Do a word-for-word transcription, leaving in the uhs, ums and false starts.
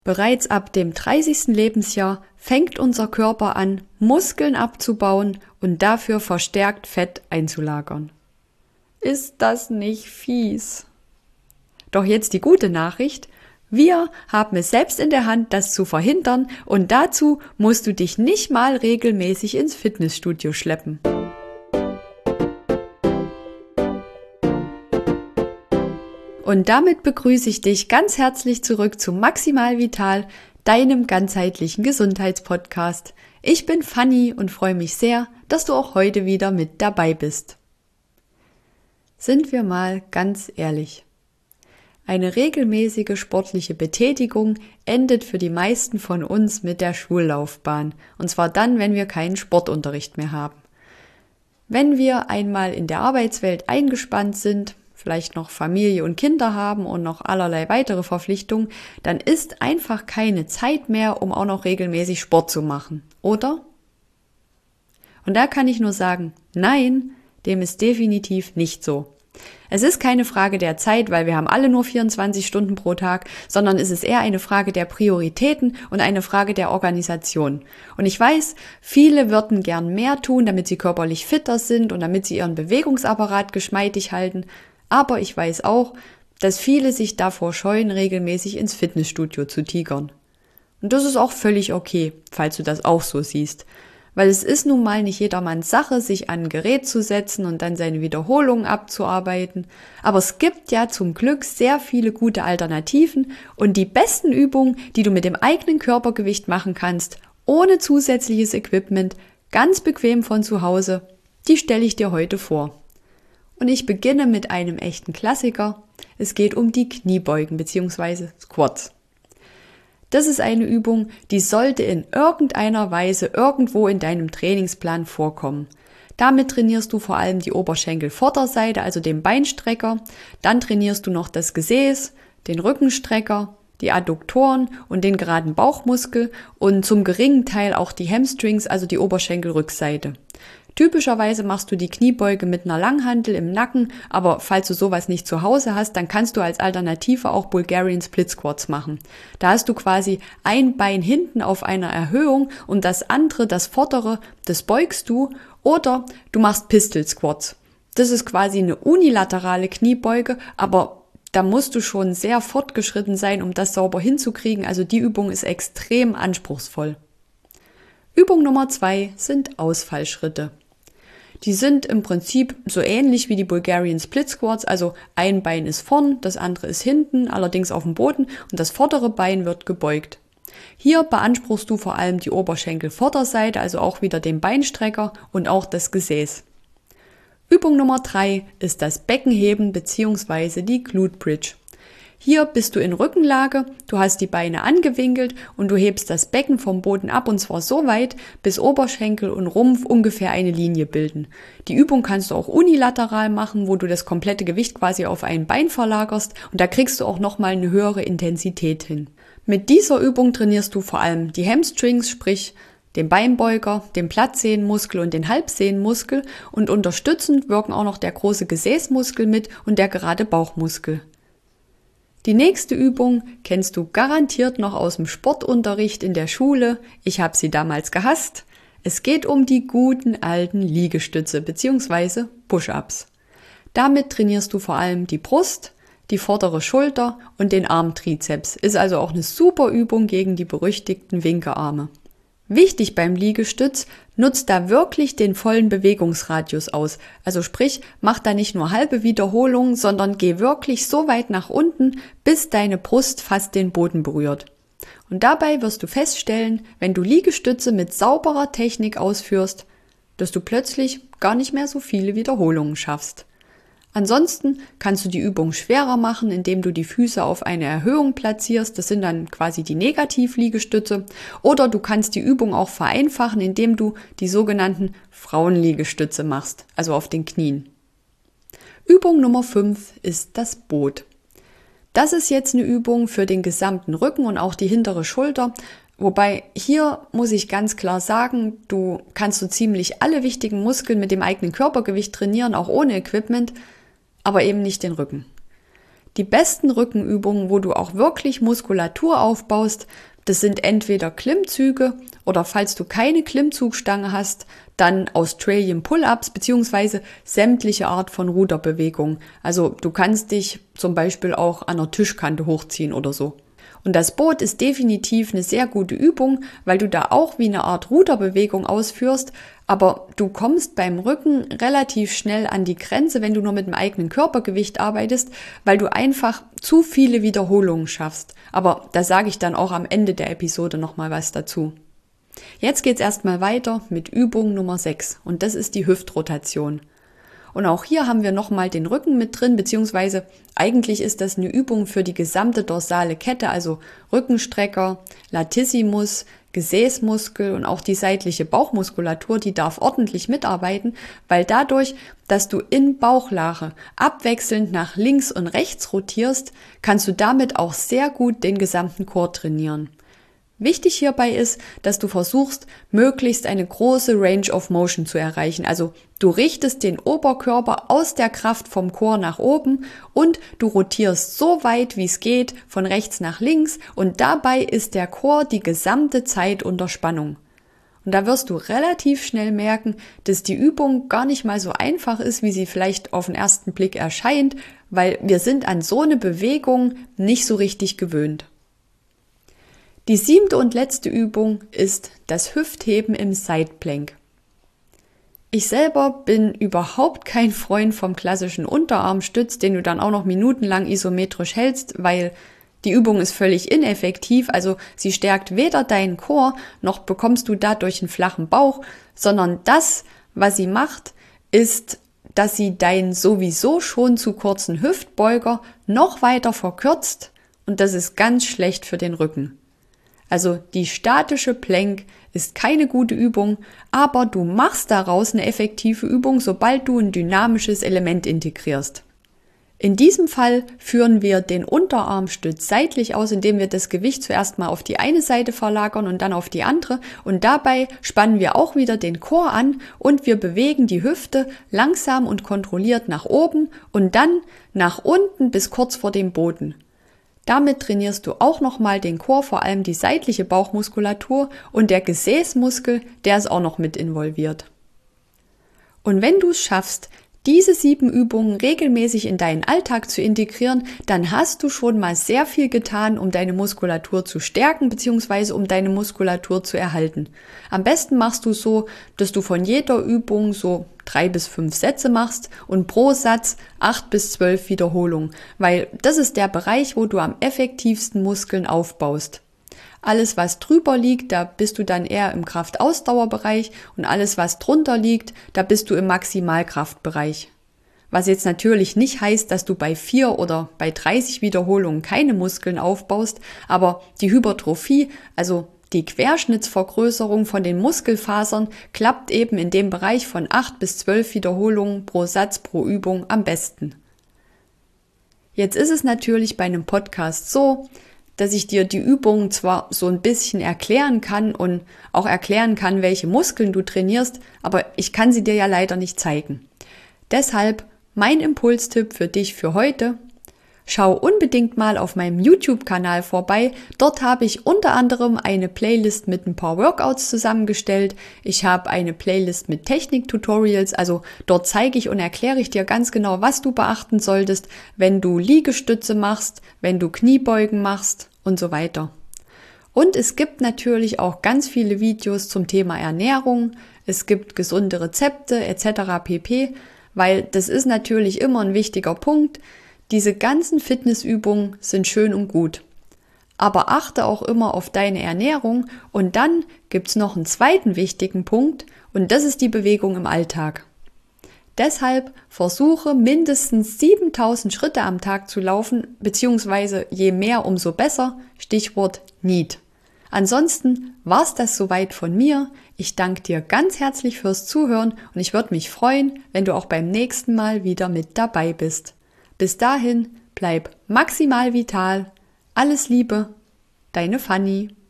Bereits ab dem dreißigsten Lebensjahr fängt unser Körper an, Muskeln abzubauen und dafür verstärkt Fett einzulagern. Ist das nicht fies? Doch jetzt die gute Nachricht: Wir haben es selbst in der Hand, das zu verhindern, und dazu musst du dich nicht mal regelmäßig ins Fitnessstudio schleppen. Und damit begrüße ich dich ganz herzlich zurück zu Maximal Vital, deinem ganzheitlichen Gesundheitspodcast. Ich bin Fanny und freue mich sehr, dass du auch heute wieder mit dabei bist. Sind wir mal ganz ehrlich. Eine regelmäßige sportliche Betätigung endet für die meisten von uns mit der Schullaufbahn. Und zwar dann, wenn wir keinen Sportunterricht mehr haben. Wenn wir einmal in der Arbeitswelt eingespannt sind, vielleicht noch Familie und Kinder haben und noch allerlei weitere Verpflichtungen, dann ist einfach keine Zeit mehr, um auch noch regelmäßig Sport zu machen, oder? Und da kann ich nur sagen, nein, dem ist definitiv nicht so. Es ist keine Frage der Zeit, weil wir haben alle nur vierundzwanzig Stunden pro Tag, sondern es ist eher eine Frage der Prioritäten und eine Frage der Organisation. Und ich weiß, viele würden gern mehr tun, damit sie körperlich fitter sind und damit sie ihren Bewegungsapparat geschmeidig halten. Aber ich weiß auch, dass viele sich davor scheuen, regelmäßig ins Fitnessstudio zu tigern. Und das ist auch völlig okay, falls du das auch so siehst. Weil es ist nun mal nicht jedermanns Sache, sich an ein Gerät zu setzen und dann seine Wiederholungen abzuarbeiten. Aber es gibt ja zum Glück sehr viele gute Alternativen und die besten Übungen, die du mit dem eigenen Körpergewicht machen kannst, ohne zusätzliches Equipment, ganz bequem von zu Hause, die stelle ich dir heute vor. Und ich beginne mit einem echten Klassiker. Es geht um die Kniebeugen bzw. Squats. Das ist eine Übung, die sollte in irgendeiner Weise irgendwo in deinem Trainingsplan vorkommen. Damit trainierst du vor allem die Oberschenkelvorderseite, also den Beinstrecker. Dann trainierst du noch das Gesäß, den Rückenstrecker, die Adduktoren und den geraden Bauchmuskel und zum geringen Teil auch die Hamstrings, also die Oberschenkelrückseite. Typischerweise machst du die Kniebeuge mit einer Langhantel im Nacken, aber falls du sowas nicht zu Hause hast, dann kannst du als Alternative auch Bulgarian Split Squats machen. Da hast du quasi ein Bein hinten auf einer Erhöhung und das andere, das vordere, das beugst du, oder du machst Pistol Squats. Das ist quasi eine unilaterale Kniebeuge, aber da musst du schon sehr fortgeschritten sein, um das sauber hinzukriegen, also die Übung ist extrem anspruchsvoll. Übung Nummer zwei sind Ausfallschritte. Die sind im Prinzip so ähnlich wie die Bulgarian Split Squats, also ein Bein ist vorn, das andere ist hinten, allerdings auf dem Boden und das vordere Bein wird gebeugt. Hier beanspruchst du vor allem die Oberschenkelvorderseite, also auch wieder den Beinstrecker und auch das Gesäß. Übung Nummer drei ist das Beckenheben bzw. die Glute Bridge. Hier bist du in Rückenlage, du hast die Beine angewinkelt und du hebst das Becken vom Boden ab und zwar so weit, bis Oberschenkel und Rumpf ungefähr eine Linie bilden. Die Übung kannst du auch unilateral machen, wo du das komplette Gewicht quasi auf ein Bein verlagerst und da kriegst du auch nochmal eine höhere Intensität hin. Mit dieser Übung trainierst du vor allem die Hamstrings, sprich den Beinbeuger, den Plattsehenmuskel und den Halbsehenmuskel und unterstützend wirken auch noch der große Gesäßmuskel mit und der gerade Bauchmuskel. Die nächste Übung kennst du garantiert noch aus dem Sportunterricht in der Schule. Ich habe sie damals gehasst. Es geht um die guten alten Liegestütze bzw. Push-Ups. Damit trainierst du vor allem die Brust, die vordere Schulter und den Armtrizeps. Ist also auch eine super Übung gegen die berüchtigten Winkearme. Wichtig beim Liegestütz, nutzt da wirklich den vollen Bewegungsradius aus. Also sprich, mach da nicht nur halbe Wiederholungen, sondern geh wirklich so weit nach unten, bis deine Brust fast den Boden berührt. Und dabei wirst du feststellen, wenn du Liegestütze mit sauberer Technik ausführst, dass du plötzlich gar nicht mehr so viele Wiederholungen schaffst. Ansonsten kannst du die Übung schwerer machen, indem du die Füße auf eine Erhöhung platzierst. Das sind dann quasi die Negativliegestütze. Oder du kannst die Übung auch vereinfachen, indem du die sogenannten Frauenliegestütze machst, also auf den Knien. Übung Nummer fünf ist das Boot. Das ist jetzt eine Übung für den gesamten Rücken und auch die hintere Schulter. Wobei hier muss ich ganz klar sagen, du kannst so ziemlich alle wichtigen Muskeln mit dem eigenen Körpergewicht trainieren, auch ohne Equipment, aber eben nicht den Rücken. Die besten Rückenübungen, wo du auch wirklich Muskulatur aufbaust, das sind entweder Klimmzüge oder falls du keine Klimmzugstange hast, dann Australian Pull-Ups beziehungsweise sämtliche Art von Ruderbewegungen. Also du kannst dich zum Beispiel auch an der Tischkante hochziehen oder so. Und das Boot ist definitiv eine sehr gute Übung, weil du da auch wie eine Art Ruderbewegung ausführst, aber du kommst beim Rücken relativ schnell an die Grenze, wenn du nur mit dem eigenen Körpergewicht arbeitest, weil du einfach zu viele Wiederholungen schaffst. Aber da sage ich dann auch am Ende der Episode nochmal was dazu. Jetzt geht's erstmal weiter mit Übung Nummer sechs und das ist die Hüftrotation. Und auch hier haben wir nochmal den Rücken mit drin, beziehungsweise eigentlich ist das eine Übung für die gesamte dorsale Kette, also Rückenstrecker, Latissimus, Gesäßmuskel und auch die seitliche Bauchmuskulatur, die darf ordentlich mitarbeiten, weil dadurch, dass du in Bauchlache abwechselnd nach links und rechts rotierst, kannst du damit auch sehr gut den gesamten Core trainieren. Wichtig hierbei ist, dass du versuchst, möglichst eine große Range of Motion zu erreichen. Also du richtest den Oberkörper aus der Kraft vom Core nach oben und du rotierst so weit, wie es geht, von rechts nach links und dabei ist der Core die gesamte Zeit unter Spannung. Und da wirst du relativ schnell merken, dass die Übung gar nicht mal so einfach ist, wie sie vielleicht auf den ersten Blick erscheint, weil wir sind an so eine Bewegung nicht so richtig gewöhnt. Die siebte und letzte Übung ist das Hüftheben im Side Plank. Ich selber bin überhaupt kein Freund vom klassischen Unterarmstütz, den du dann auch noch minutenlang isometrisch hältst, weil die Übung ist völlig ineffektiv, also sie stärkt weder deinen Core, noch bekommst du dadurch einen flachen Bauch, sondern das, was sie macht, ist, dass sie deinen sowieso schon zu kurzen Hüftbeuger noch weiter verkürzt und das ist ganz schlecht für den Rücken. Also die statische Plank ist keine gute Übung, aber du machst daraus eine effektive Übung, sobald du ein dynamisches Element integrierst. In diesem Fall führen wir den Unterarmstütz seitlich aus, indem wir das Gewicht zuerst mal auf die eine Seite verlagern und dann auf die andere und dabei spannen wir auch wieder den Core an und wir bewegen die Hüfte langsam und kontrolliert nach oben und dann nach unten bis kurz vor dem Boden. Damit trainierst du auch nochmal den Core, vor allem die seitliche Bauchmuskulatur und der Gesäßmuskel, der ist auch noch mit involviert. Und wenn du es schaffst, diese sieben Übungen regelmäßig in deinen Alltag zu integrieren, dann hast du schon mal sehr viel getan, um deine Muskulatur zu stärken bzw. um deine Muskulatur zu erhalten. Am besten machst du so, dass du von jeder Übung so drei bis fünf Sätze machst und pro Satz acht bis zwölf Wiederholungen, weil das ist der Bereich, wo du am effektivsten Muskeln aufbaust. Alles, was drüber liegt, da bist du dann eher im Kraftausdauerbereich und alles, was drunter liegt, da bist du im Maximalkraftbereich. Was jetzt natürlich nicht heißt, dass du bei vier oder bei dreißig Wiederholungen keine Muskeln aufbaust, aber die Hypertrophie, also die Querschnittsvergrößerung von den Muskelfasern, klappt eben in dem Bereich von acht bis zwölf Wiederholungen pro Satz pro Übung am besten. Jetzt ist es natürlich bei einem Podcast so, dass ich dir die Übungen zwar so ein bisschen erklären kann und auch erklären kann, welche Muskeln du trainierst, aber ich kann sie dir ja leider nicht zeigen. Deshalb mein Impulstipp für dich für heute: Schau unbedingt mal auf meinem YouTube-Kanal vorbei. Dort habe ich unter anderem eine Playlist mit ein paar Workouts zusammengestellt. Ich habe eine Playlist mit Technik-Tutorials, also dort zeige ich und erkläre ich dir ganz genau, was du beachten solltest, wenn du Liegestütze machst, wenn du Kniebeugen machst und so weiter. Und es gibt natürlich auch ganz viele Videos zum Thema Ernährung, es gibt gesunde Rezepte et cetera pp., weil das ist natürlich immer ein wichtiger Punkt. Diese ganzen Fitnessübungen sind schön und gut. Aber achte auch immer auf deine Ernährung und dann gibt's noch einen zweiten wichtigen Punkt und das ist die Bewegung im Alltag. Deshalb versuche mindestens siebentausend Schritte am Tag zu laufen, beziehungsweise je mehr, umso besser, Stichwort N E A T. Ansonsten war's das soweit von mir. Ich danke dir ganz herzlich fürs Zuhören und ich würde mich freuen, wenn du auch beim nächsten Mal wieder mit dabei bist. Bis dahin, bleib maximal vital. Alles Liebe, deine Fanny.